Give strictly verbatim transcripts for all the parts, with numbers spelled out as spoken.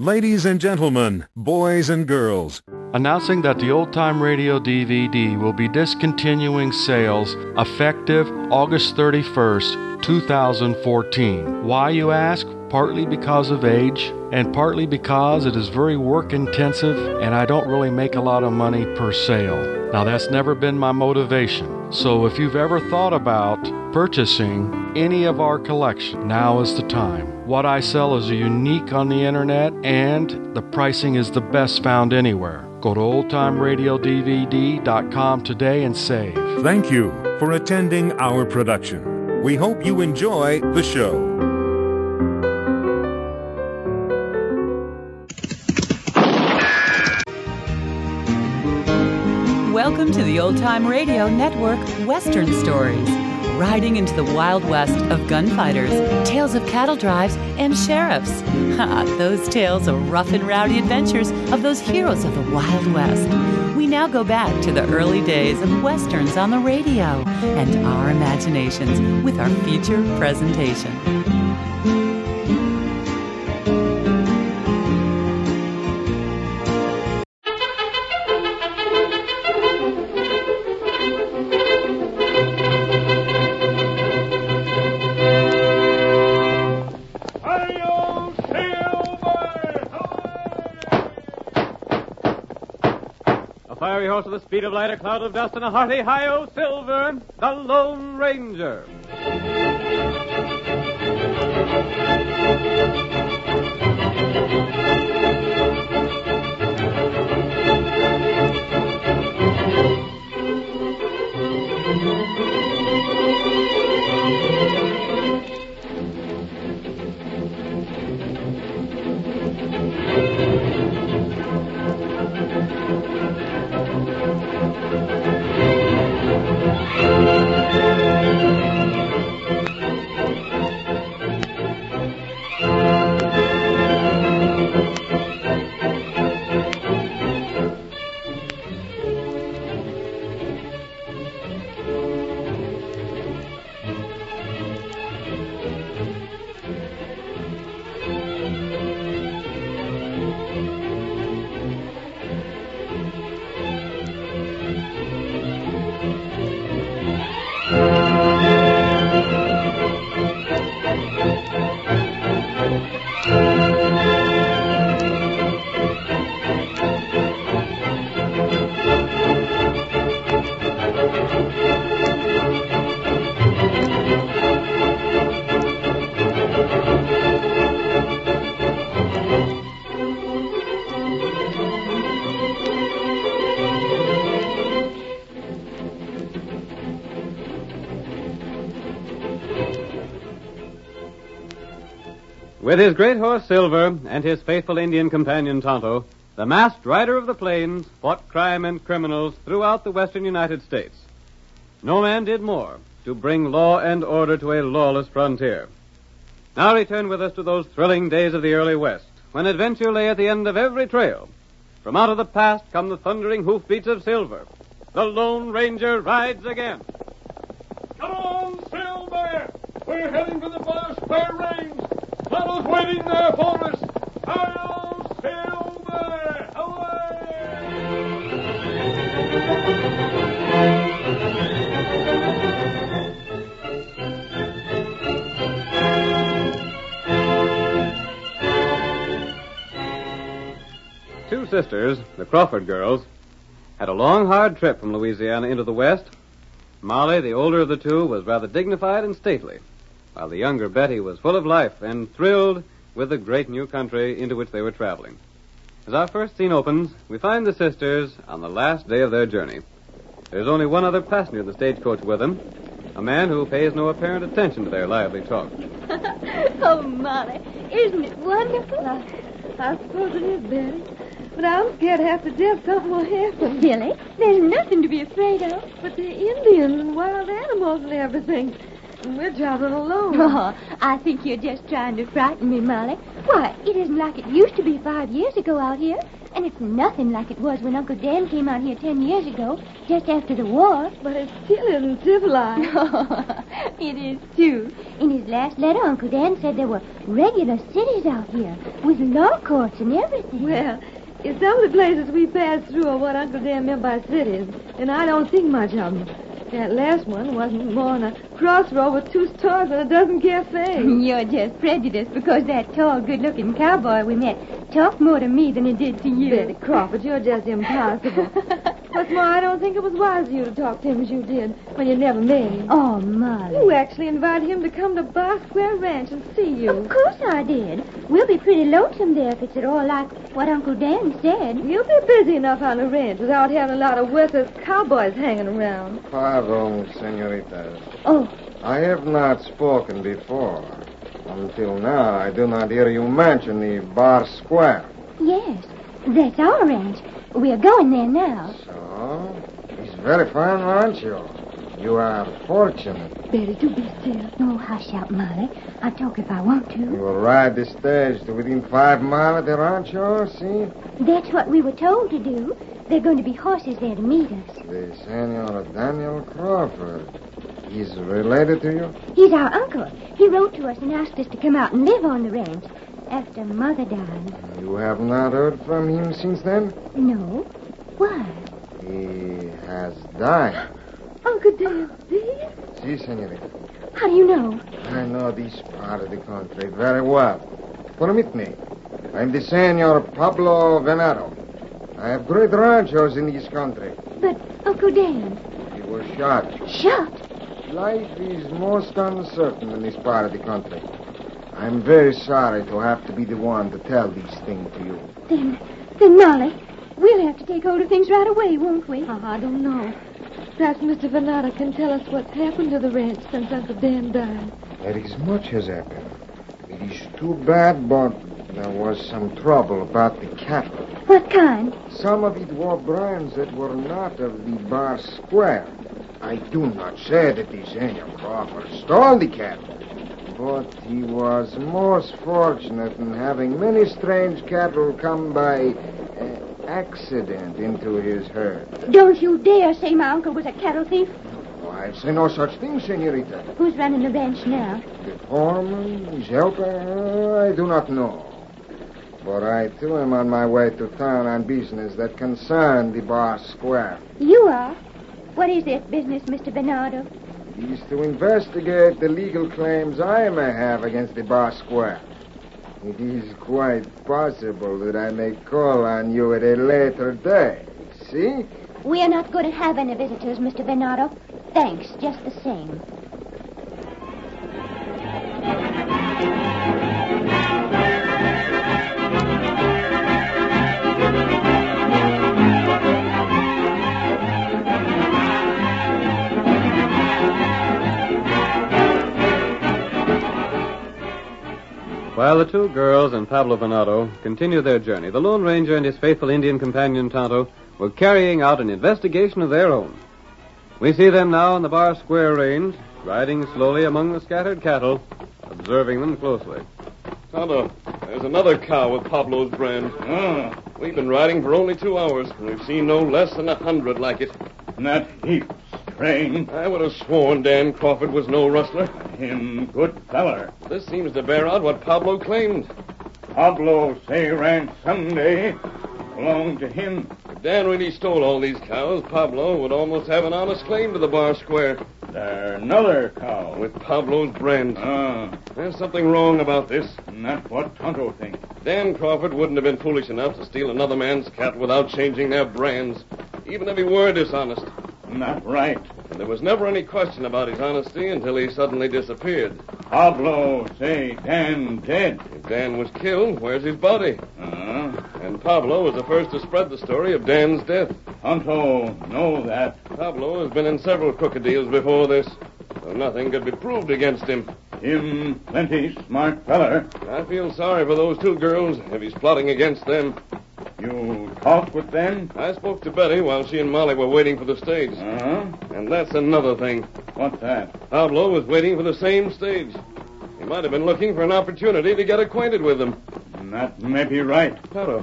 Ladies and gentlemen, boys and girls, announcing that the Old Time Radio D V D will be discontinuing sales effective August thirty-first, two thousand fourteen. Why, you ask? Partly because of age, and partly because it is very work intensive and I don't really make a lot of money per sale. Now, that's never been my motivation. So if you've ever thought about purchasing any of our collection, now is the time. What I sell is unique on the internet, and the pricing is the best found anywhere. Go to old time radio D V D dot com today and save. Thank you for attending our production. We hope you enjoy the show. Welcome to the Old Time Radio Network Western Stories. Riding into the Wild West of gunfighters, tales of cattle drives, and sheriffs. Ha, those tales of rough and rowdy adventures of those heroes of the Wild West. We now go back to the early days of Westerns on the radio and our imaginations with our feature presentation. Horse of the speed of light, a cloud of dust, and a hearty hi-yo Silver, the Lone Ranger. With his great horse Silver and his faithful Indian companion Tonto, the masked rider of the plains fought crime and criminals throughout the western United States. No man did more to bring law and order to a lawless frontier. Now return with us to those thrilling days of the early West, when adventure lay at the end of every trail. From out of the past come the thundering hoofbeats of Silver. The Lone Ranger rides again. Come on, Silver! We're heading for the Bar Square Range. Tonto's waiting there for us. Hi-yo, Silver! Away! Two sisters, the Crawford girls, had a long, hard trip from Louisiana into the West. Molly, the older of the two, was rather dignified and stately, while the younger Betty was full of life and thrilled with the great new country into which they were traveling. As our first scene opens, we find the sisters on the last day of their journey. There's only one other passenger in the stagecoach with them, a man who pays no apparent attention to their lively talk. Oh, Molly, isn't it wonderful? I, I suppose it is, Betty. But I'm scared half to death something will happen. Silly, there's nothing to be afraid of. But the Indians and wild animals and everything. And we're traveling alone. Oh, I think you're just trying to frighten me, Molly. Why, it isn't like it used to be five years ago out here. And it's nothing like it was when Uncle Dan came out here ten years ago, just after the war. But it still isn't civilized. It is, too. In his last letter, Uncle Dan said there were regular cities out here with law courts and everything. Well, if some of the places we passed through are what Uncle Dan meant by cities, then I don't think much of them. That last one wasn't more than a crossroad with two stores and a dozen cafes. You're just prejudiced because that tall, good-looking cowboy we met talked more to me than he did to you. Betty Crawford, you're just impossible. What's more, I don't think it was wise of you to talk to him as you did when you never met him. Oh, Molly. You actually invited him to come to Bar Square Ranch and see you. Of course I did. We'll be pretty lonesome there if it's at all like what Uncle Dan said. You'll be busy enough on the ranch without having a lot of worthless cowboys hanging around. Pardon, senoritas. Oh. I have not spoken before. Until now, I do not hear you mention the Bar Square. Yes, that's our ranch. We're going there now. So, it's very fine ranch, you. You are fortunate. Betty, do be still. Oh, hush up, Molly. I'll talk if I want to. You will ride the stage to within five miles of the rancho, see? That's what we were told to do. There are going to be horses there to meet us. The Senor Daniel Crawford. He's related to you? He's our uncle. He wrote to us and asked us to come out and live on the ranch after Mother died. You have not heard from him since then? No. Why? He has died. Uncle Dan, dead? Si, senorita. How do you know? I know this part of the country very well. Permit me. I'm the Senor Pablo Venado. I have great ranchos in this country. But Uncle Dan... He was shot. Shot? Life is most uncertain in this part of the country. I'm very sorry to have to be the one to tell these things to you. Then, then, Molly, we'll have to take hold of things right away, won't we? Oh, I don't know. Perhaps Mister Venata can tell us what's happened to the ranch since Uncle Dan died. There is much has happened. It is too bad, but there was some trouble about the cattle. What kind? Some of it were brands that were not of the Bar Square. I do not say that the Senor Crawford stole the cattle, but he was most fortunate in having many strange cattle come by uh, accident into his herd. Don't you dare say my uncle was a cattle thief. Oh, I say no such thing, senorita. Who's running the ranch now? The foreman, his helper, I do not know. But I, too, am on my way to town on business that concern the Bar Square. You are? What is this business, Mister Bernardo? It is to investigate the legal claims I may have against the Bar Square. It is quite possible that I may call on you at a later day. See? We are not going to have any visitors, Mister Bernardo. Thanks, just the same. While the two girls and Pablo Venado continued their journey, the Lone Ranger and his faithful Indian companion Tonto were carrying out an investigation of their own. We see them now on the Bar Square Range, riding slowly among the scattered cattle, observing them closely. Tonto, there's another cow with Pablo's brand. Ah, We've been riding for only two hours, and we've seen no less than a hundred like it. that heap strange. I would have sworn Dan Crawford was no rustler. Him good feller. This seems to bear out what Pablo claimed. Pablo say ranch someday belong to him. If Dan really stole all these cows, Pablo would almost have an honest claim to the Bar Square. There another cow. With Pablo's brand. Ah, There's something wrong about this. and that's what Tonto thinks. Dan Crawford wouldn't have been foolish enough to steal another man's cattle without changing their brands, even if he were dishonest. Not right. And there was never any question about his honesty until he suddenly disappeared. Pablo say Dan dead. If Dan was killed, where's his body? Ah, And Pablo was the first to spread the story of Dan's death. Tonto know that. Pablo has been in several crooked deals before this, so nothing could be proved against him. Him plenty smart feller. I feel sorry for those two girls if he's plotting against them. You talk with them? I spoke to Betty while she and Molly were waiting for the stage. Uh-huh. And that's another thing. What's that? Pablo was waiting for the same stage. He might have been looking for an opportunity to get acquainted with them. That may be right. Tonto,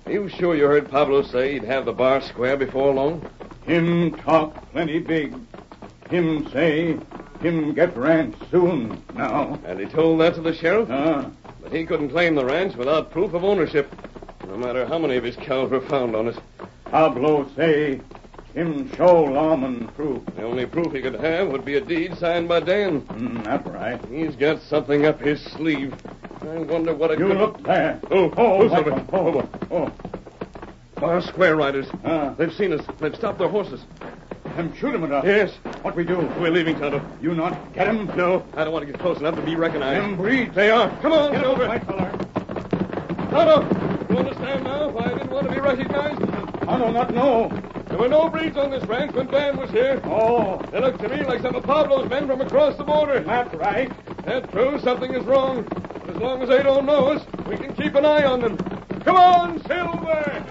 You sure you heard Pablo say he'd have the bar square before long? Him talk plenty big. Him say him get ranch soon now. And he told that to the sheriff? Uh, But he couldn't claim the ranch without proof of ownership, no matter how many of his cows were found on it. Pablo say him show lawman proof. The only proof he could have would be a deed signed by Dan. Mm, that's right. He's got something up his sleeve. I wonder what it You could... look there. Oh, Oh, who's watch over? out. Oh, oh. Bar Square riders. Ah. They've seen us. They've stopped their horses. Them shoot him enough. Yes. What we do? We're leaving, Tonto. You not get him? No, I don't want to get close enough to be recognized. Them breeds. They are. Come on, Get Silver. over, white feller. Tonto, you understand now why I didn't want to be recognized? I do not know. There were no breeds on this ranch when Dan was here. Oh, They looked to me like some of Pablo's men from across the border. that's right. That's true. Something is wrong. But as long as they don't know us, we can keep an eye on them. Come on, Silver!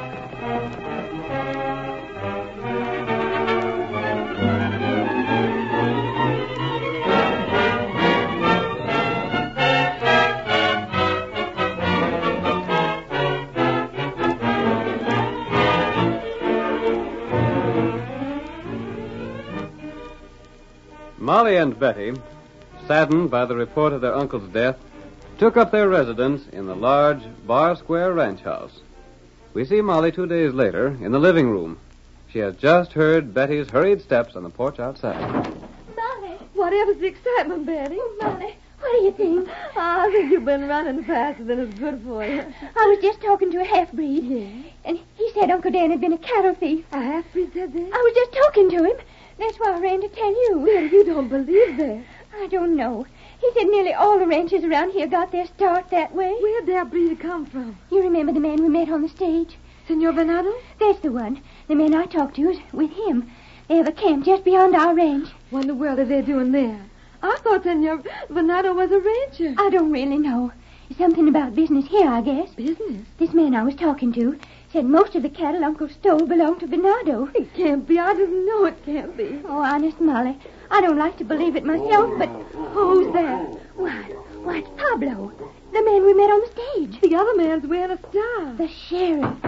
Molly and Betty, saddened by the report of their uncle's death, took up their residence in the large Bar Square ranch house. We see Molly two days later in the living room. She has just heard Betty's hurried steps on the porch outside. Molly. Whatever's the excitement, Betty? Oh, Molly, what do you think? Oh, I think you've been running faster than is good for you. I was just talking to a half-breed. Yeah? And he said Uncle Dan had been a cattle thief. A half-breed said that? I was just talking to him. That's why I ran to tell you. Betty, you don't believe that. I don't know. He said nearly all the ranchers around here got their start that way. Where'd that breed come from? You remember the man we met on the stage? Senor Venado? That's the one. The man I talked to is with him. They have a camp just beyond our ranch. What in the world are they doing there? I thought Senor Venado was a rancher. I don't really know. Something about business here, I guess. Business? This man I was talking to said most of the cattle Uncle stole belonged to Venado. It can't be. I didn't know it can't be. Oh, honest, Molly. I don't like to believe it myself, but Who's that? why, why, it's Pablo, the man we met on the stage. The other man's wearing a star. The sheriff.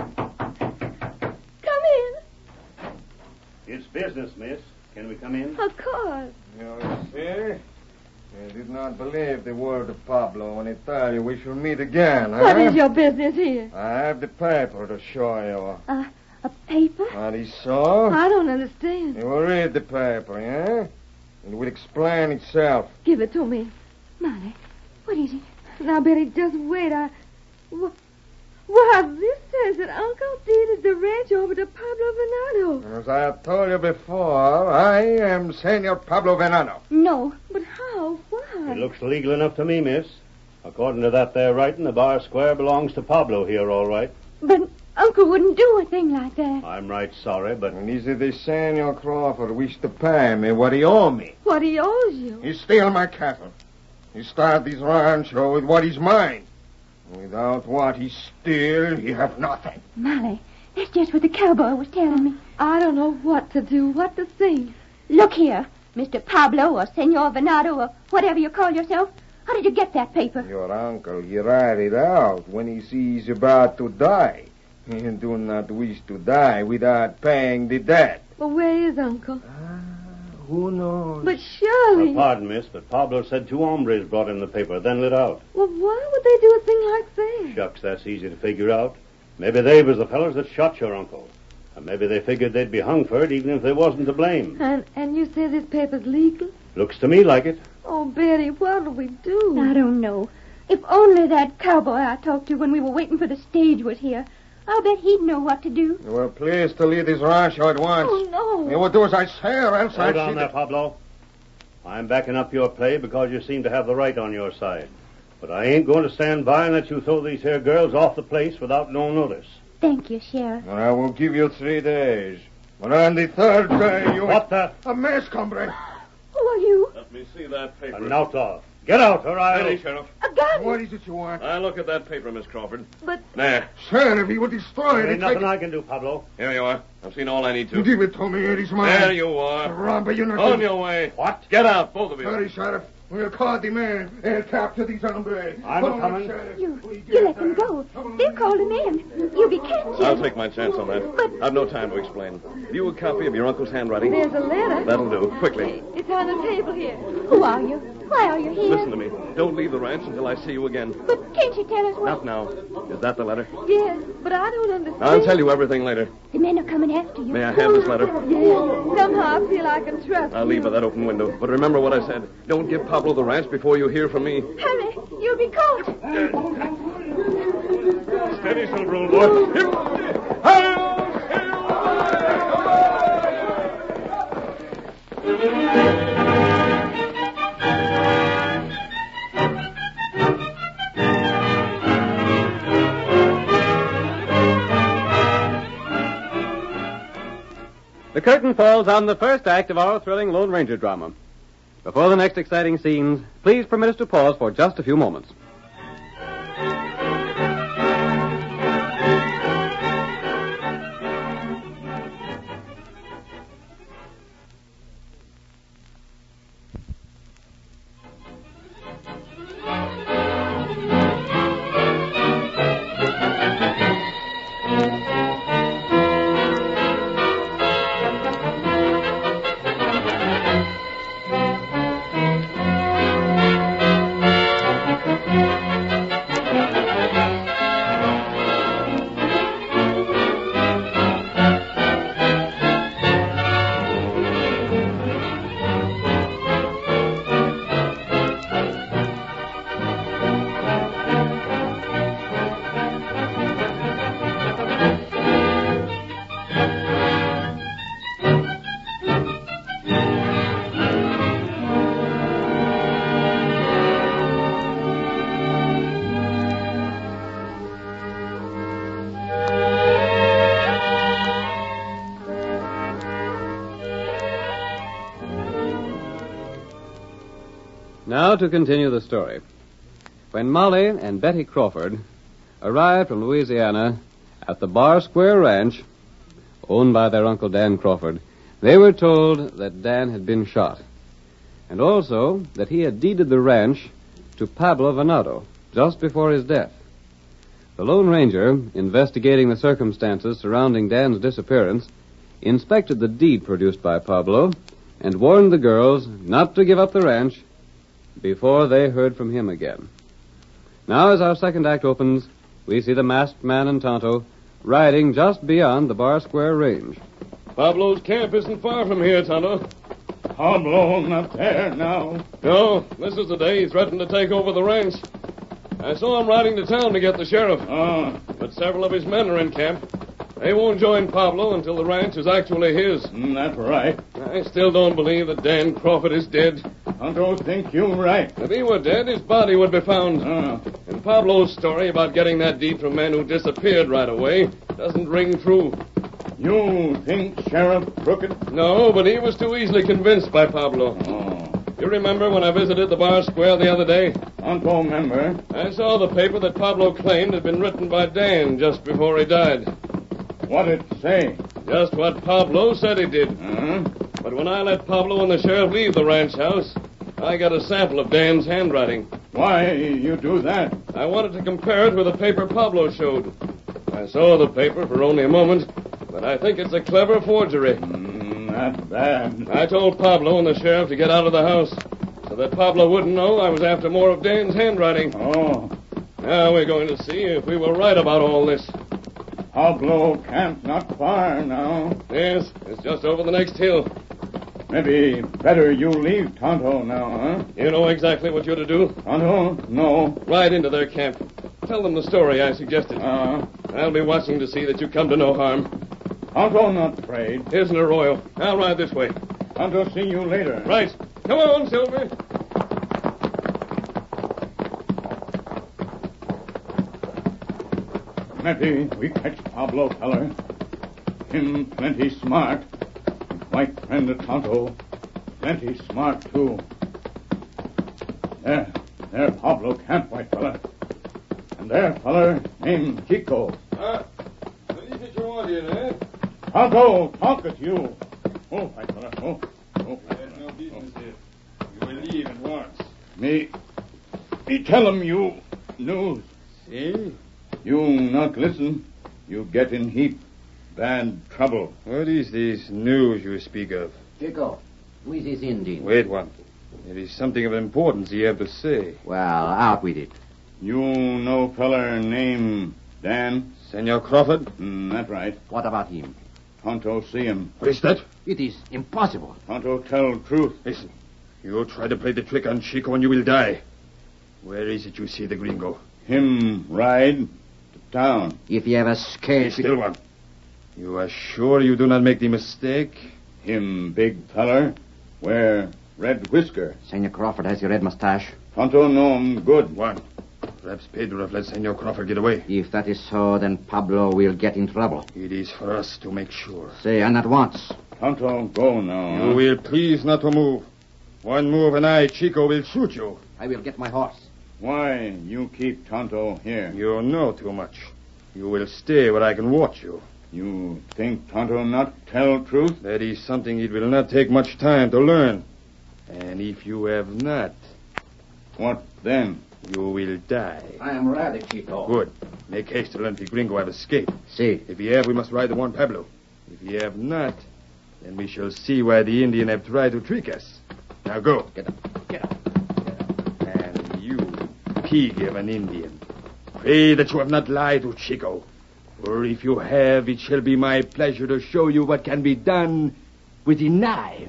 Come in. It's business, miss. Can we come in? Of course. You see? I did not believe the word of Pablo when he told you we should meet again, huh? What is your business here? I have the paper to show you. Uh, a paper? What he saw? I don't understand. You will read the paper, yeah? It will explain itself. Give it to me. Molly, what is it? Now, Betty, just wait. I... Wh- Why, this says that Uncle deeded the ranch over to Pablo Venado. As I have told you before, I am Senor Pablo Venado. No. But how? Why? It looks legal enough to me, miss. According to that there writing, the bar square belongs to Pablo here, all right. But Uncle wouldn't do a thing like that. I'm right sorry, but... And is it the Senor Crawford wish to pay me what he owe me? What he owes you. He steal my cattle. He start this rancho with what is mine. Without what he steal, he have nothing. Molly, that's just what the cowboy was telling me. I don't know what to do, what to think. Look here, Mister Pablo or Senor Venado or whatever you call yourself. How did you get that paper? Your uncle, he write it out when he sees about to die. He do not wish to die without paying the debt. Well, where is Uncle? Ah, who knows? But surely... Uh, pardon, miss, but Pablo said two hombres brought in the paper, then lit out. Well, why would they do a thing like that? Shucks, that's easy to figure out. Maybe they was the fellers that shot your uncle. And maybe they figured they'd be hung for it even if they wasn't to blame. And and you say this paper's legal? Looks to me like it. Oh, Betty, what do we do? I don't know. If only that cowboy I talked to when we were waiting for the stage was here. I'll bet he'd know what to do. You will please to leave this rancho at once. Oh, no. You will do as I say, or else I Hold see on there, that- Pablo. I'm backing up your play because you seem to have the right on your side. But I ain't going to stand by and let you throw these here girls off the place without no notice. Thank you, Sheriff. I will give you three days. But on the third day, you... What the? A mess, combre. Who are you? Let me see that paper. An outlaw. Get out, or I'll... Ready, Sheriff. A gun! What is it you want? I look at that paper, Miss Crawford. But... There. Sheriff, he will destroy There it. ain't nothing I can do, Pablo. Here you are. I've seen all I need to. Give it to me. It is mine. There you are. Romper, you not... On your way. What? Get out, both of you. Hurry, Sheriff. We'll call the man and capture these hombres. I'm Come on, coming. Sheriff. You, We you get let them there. go. They've called him in. You'll be captured. I'll take my chance on that. But- I've no time to explain. Have you a copy of your uncle's handwriting? There's a letter. That'll do. Quickly. It's on the table here. Who are you? Why are you here? Listen to me. Don't leave the ranch until I see you again. But can't you tell us what... Not now. Is that the letter? Yes, but I don't understand. I'll tell you everything later. The men are coming after you. May I have this letter? Yes. Somehow I feel I can trust I'll leave by that open window. But remember what I said. Don't give Pablo the ranch before you hear from me. Hurry. You'll be caught. Steady, Silver, old boy. Hi-yo, The curtain falls on the first act of our thrilling Lone Ranger drama. Before the next exciting scenes, please permit us to pause for just a few moments. Now to continue the story. When Molly and Betty Crawford arrived from Louisiana at the Bar Square Ranch, owned by their Uncle Dan Crawford, they were told that Dan had been shot, and also that he had deeded the ranch to Pablo Venado just before his death. The Lone Ranger, investigating the circumstances surrounding Dan's disappearance, inspected the deed produced by Pablo and warned the girls not to give up the ranch before they heard from him again. Now, as our second act opens, we see the masked man and Tonto riding just beyond the Bar Square range. Pablo's camp isn't far from here, Tonto. Pablo, not there now. No, this is the day he threatened to take over the ranch. I saw him riding to town to get the sheriff. Ah. But several of his men are in camp. They won't join Pablo until the ranch is actually his. Mm, that's right. I still don't believe that Dan Crawford is dead. I don't think you're right. If he were dead, his body would be found. Ah. And Pablo's story about getting that deed from men who disappeared right away doesn't ring true. You think Sheriff Crooked? No, but he was too easily convinced by Pablo. Oh. You remember when I visited the Bar Square the other day? I don't remember. I saw the paper that Pablo claimed had been written by Dan just before he died. What did it say? Just what Pablo said he did. Huh? But when I let Pablo and the sheriff leave the ranch house, I got a sample of Dan's handwriting. Why you do that? I wanted to compare it with the paper Pablo showed. I saw the paper for only a moment, but I think it's a clever forgery. Mm, not bad. I told Pablo and the sheriff to get out of the house so that Pablo wouldn't know I was after more of Dan's handwriting. Oh. Now we're going to see if we were right about all this. Pablo camp not far now. Yes, it's just over the next hill. Maybe better you leave Tonto now, huh? You know exactly what you're to do? Tonto? No. Ride into their camp. Tell them the story I suggested. Uh, I'll be watching to see that you come to no harm. Tonto not afraid. Here's an arroyo. I'll ride this way. Tonto see you later. Right. Come on, Silver. Maybe we catch Pablo feller. Him plenty smart. White friend of Tonto. Plenty smart, too. There. There Pablo camp, white fella. And there feller named Chico. Ah, what is it you want here, eh? Tonto, talk at you. Oh, white fella. Oh. Oh, There's no business here. You will leave at once. Me, me tell him you news. See? You not listen, you get in heap bad trouble. What is this news you speak of? Chico, who is this Indian? Wait one. There is something of importance you have to say. Well, out with it. You know feller named Dan? Senor Crawford? Mm, that's right. What about him? Tonto see him. What is that? It is impossible. Tonto tell truth. Listen. You try to play the trick on Chico and you will die. Where is it you see the gringo? Him ride to town. If he have escaped... Still one. You are sure you do not make the mistake? Him big feller. Wear red whisker. Senor Crawford has a red mustache. Tonto know him good. One. Perhaps Pedro have let Senor Crawford get away. If that is so, then Pablo will get in trouble. It is for us to make sure. Say, and at once. Tonto, go now. You huh? will please not to move. One move and I, Chico, will shoot you. I will get my horse. Why you keep Tonto here? You know too much. You will stay where I can watch you. You think Tonto not tell truth? That is something it will not take much time to learn. And if you have not... What then? You will die. I am ready, Chico. Good. Make haste to learn if the gringo have escaped. See. If he have, we must ride the Juan Pablo. If he have not, then we shall see why the Indian have tried to trick us. Now go. Get up. Get up. And you, pig of an Indian, pray that you have not lied to Chico. For if you have, it shall be my pleasure to show you what can be done with a knife.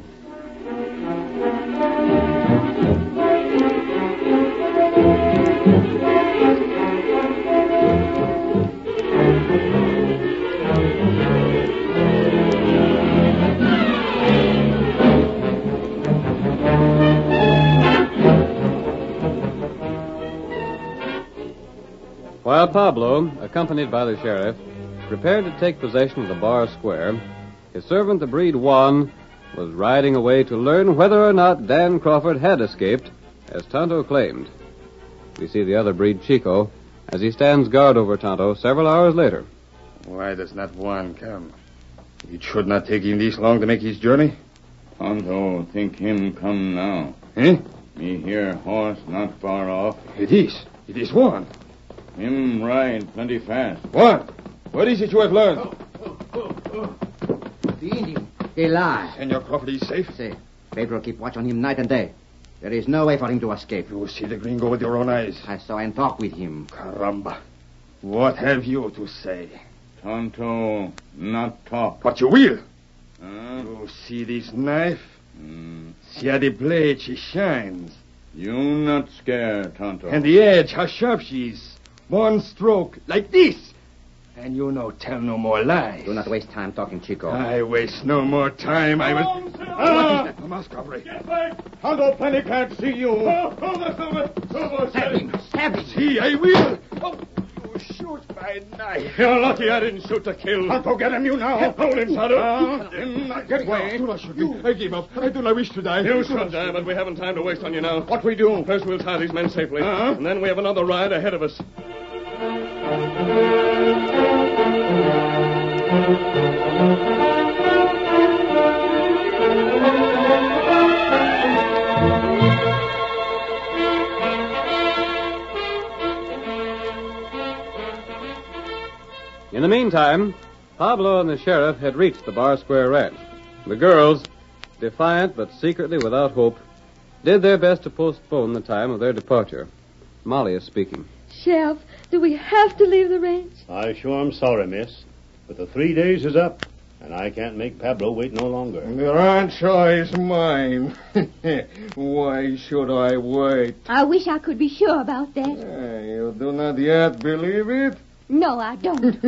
While Pablo, accompanied by the sheriff, prepared to take possession of the bar square, his servant, the breed Juan, was riding away to learn whether or not Dan Crawford had escaped, as Tonto claimed. We see the other breed, Chico, as he stands guard over Tonto several hours later. Why does not Juan come? It should not take him this long to make his journey. Tonto think him come now. Eh? Me hear horse not far off. It is. It is Juan. Him ride plenty fast. Juan, what is it you have learned? Oh, oh, oh, oh. The Indian. They lie. Senor Crawford is safe? See, Pedro keep watch on him night and day. There is no way for him to escape. You see the gringo with your own eyes. I saw and talk with him. Caramba. What have you to say? Tonto not talk. But you will. Huh? You see this knife? Mm. See how the blade she shines. You not scared, Tonto. And the edge, how sharp she is. One stroke, like this. And you no tell no more lies. Do not waste time talking, Chico. I waste no more time. I will... Ah! What is that? A mask covery. Get back! Tonto plenty can't see you. Oh, oh, that's over. Over, Stab him. Stab him. See, I will. Oh, you shoot my knife. You're lucky I didn't shoot to kill. Tonto, get him, you now. Hold him, Tonto. Uh, uh, get away. Do not shoot me. I give up. I do not wish to die. You should die, but we haven't time to waste on you now. What we do? First, we'll tie these men safely. Uh-huh. And then we have another ride ahead of us. In the meantime, Pablo and the sheriff had reached the Bar Square Ranch. The girls, defiant but secretly without hope, did their best to postpone the time of their departure. Molly is speaking. Sheriff, do we have to leave the ranch? I sure am sorry, miss, but the three days is up, and I can't make Pablo wait no longer. The rancho is mine. Why should I wait? I wish I could be sure about that. Uh, you do not yet believe it? No, I don't.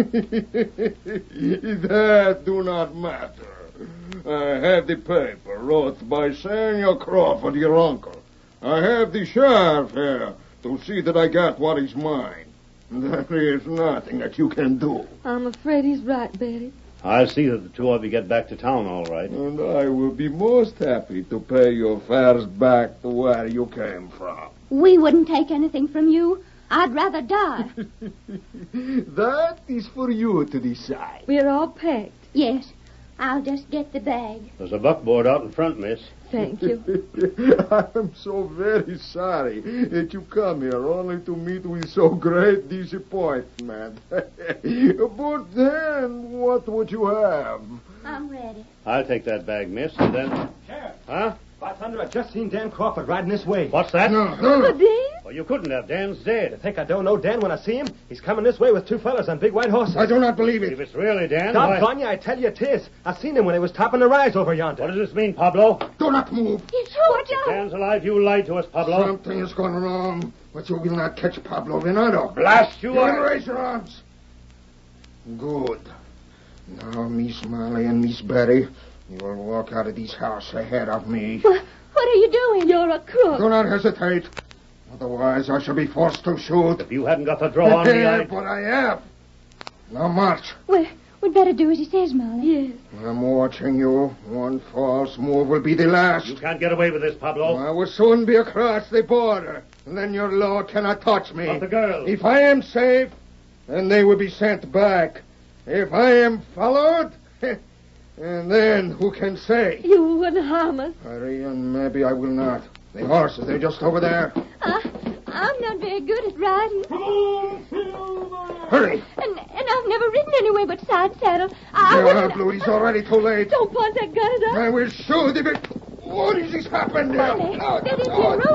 That do not matter. I have the paper wrote by Senor Crawford, your uncle. I have the sheriff here to see that I got what is mine. There is nothing that you can do. I'm afraid he's right, Betty. I'll see that the two of you get back to town all right. And I will be most happy to pay your fares back to where you came from. We wouldn't take anything from you. I'd rather die. That is for you to decide. We're all packed. Yes, I'll just get the bag. There's a buckboard out in front, miss. thank you. I'm so very sorry that you come here only to meet with so great disappointment. But then, what would you have? I'm ready. I'll take that bag, miss, and then... Sheriff. Huh? By thunder, I just seen Dan Crawford riding this way. What's that? No, no. But Dan? Well, you couldn't have. Dan's dead. You think I don't know Dan when I see him? He's coming this way with two fellas on big white horses. I do not believe it. If it's really Dan, Stop, why... Vanya, I tell you it is. I seen him when he was topping the rise over yonder. What does this mean, Pablo? Do not move. You sure, If Dan's alive, you lied to us, Pablo. Something has gone wrong, but you will not catch Pablo Venado. Blast you! You will raise your arms. Good. Now, Miss Molly and Miss Betty, you will walk out of this house ahead of me. What, what are you doing? You're a crook. Do not hesitate. Otherwise, I shall be forced to shoot. If you hadn't got the draw on me, I'd... But I have. Now march. Well, we'd better do as he says, Molly. Yes. I'm watching you. One false move will be the last. You can't get away with this, Pablo. I will soon be across the border, and then your law cannot touch me. But the girls. If I am safe, then they will be sent back. If I am followed, and then who can say? You wouldn't harm us. Hurry, and maybe I will not. The horses, they're just over there. Uh, I'm not very good at riding. Hurry. And, and I've never ridden anywhere but side saddle. I Yeah, wouldn't... Blue, it's already too late. Don't point that gun at us. I will shoot if it... What is this happened there? Molly, Oh, that is oh, your rope.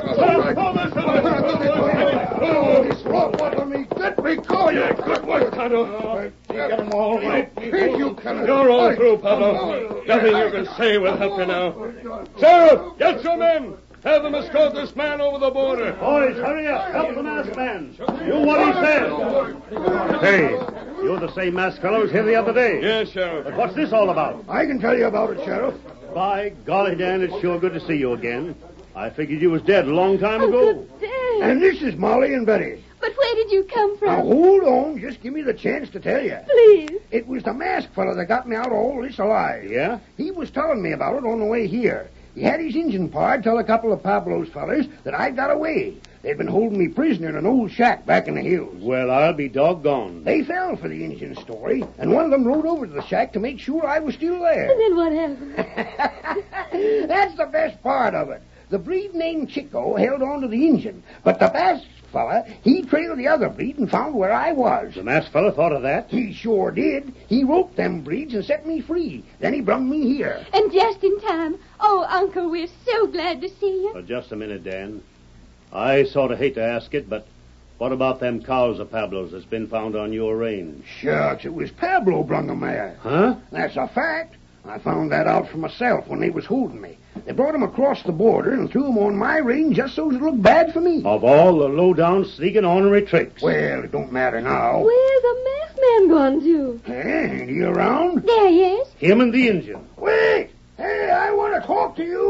oh, this rope over me. Let me go. Yeah, good work, Tonto. You got them all right. You cannot... You're all through, Pablo. Nothing you can say will help you now. Sheriff, get your men. Have them escort this man over the border. Boys, hurry up. Help the masked man. Do what he says. Hey, you're the same masked fellow who was here the other day. Yes, Sheriff. But what's this all about? I can tell you about it, Sheriff. By golly, Dan, it's sure good to see you again. I figured you was dead a long time ago. Dan. And this is Molly and Betty. But where did you come Now, from? hold on. Just give me the chance to tell you. Please. It was the masked fellow that got me out of all this alive. Yeah? He was telling me about it on the way here. He had his engine pard tell a couple of Pablo's fellers that I got away. They'd been holding me prisoner in an old shack back in the hills. Well, I'll be doggone. They fell for the engine story, and one of them rode over to the shack to make sure I was still there. And then what happened? That's the best part of it. The breed named Chico held on to the engine, but the masked fella, he trailed the other breed and found where I was. The masked fella thought of that? He sure did. He roped them breeds and set me free. Then he brung me here. And just in time. Oh, Uncle, we're so glad to see you. Well, just a minute, Dan. I sort of hate to ask it, but what about them cows of Pablo's that's been found on your range? Shucks, it was Pablo brung them there. Huh? That's a fact. I found that out for myself when they was holding me. They brought him across the border and threw him on my range just so it looked bad for me. Of all the low-down, sneaking, ornery tricks. Well, it don't matter now. Where's the masked man gone to? Hey, ain't he around? There he is. Him and the engine. Wait! Hey, I want to talk to you.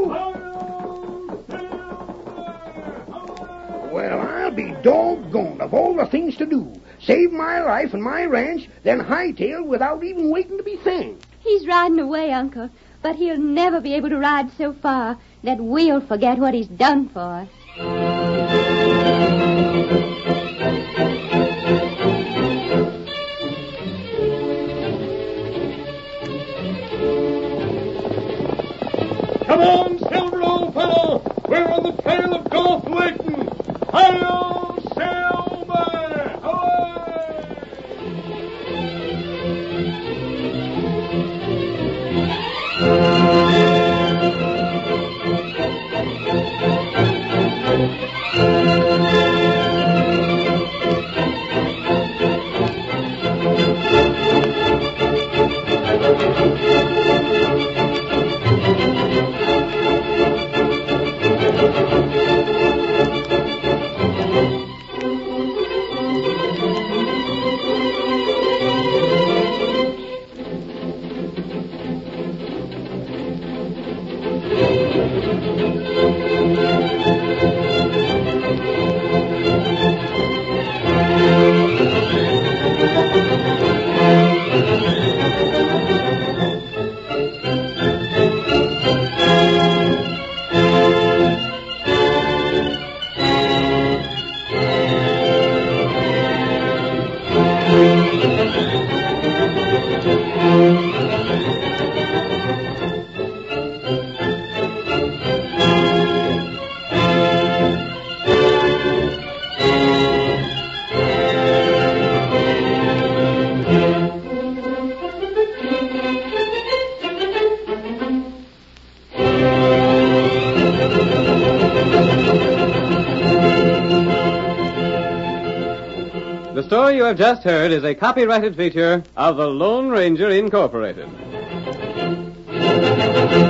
Well, I'll be doggone of all the things to do. Save my life and my ranch, then hightail without even waiting to be thanked. He's riding away, Uncle. But he'll never be able to ride so far that we'll forget what he's done for us. Come on, Silver, old fellow. We're on the trail of Golf Layton. Hi-yo, Silver! Away! Thank you. have just heard is a copyrighted feature of the Lone Ranger Incorporated.